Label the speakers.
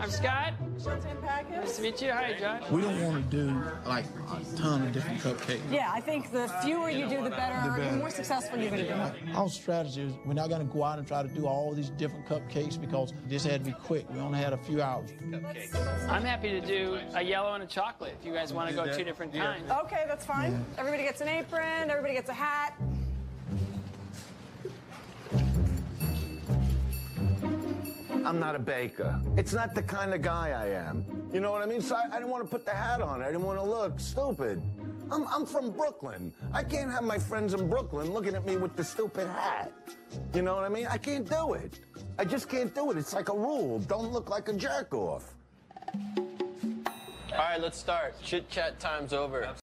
Speaker 1: I'm Scott. Nice to meet you. Hi, Josh.
Speaker 2: We don't want to do like a ton of different cupcakes.
Speaker 3: Yeah, I think the fewer you do, the better. The more successful you're going to be.
Speaker 2: Our strategy is we're not going to go out and try to do all these different cupcakes because this had to be quick. We only had a few hours.
Speaker 1: I'm happy to do a yellow and a chocolate if you guys want to go two different kinds.
Speaker 3: Okay, that's fine. Yeah. Everybody gets an apron. Everybody gets a hat.
Speaker 4: I'm not a baker. It's not the kind of guy I am. You know what I mean? So I didn't want to put the hat on. I didn't want to look stupid. I'm from Brooklyn. I can't have my friends in Brooklyn looking at me with the stupid hat. You know what I mean? I can't do it. I just can't do it. It's like a rule. Don't look like a jerk-off.
Speaker 5: All right, let's start. Chit-chat time's over.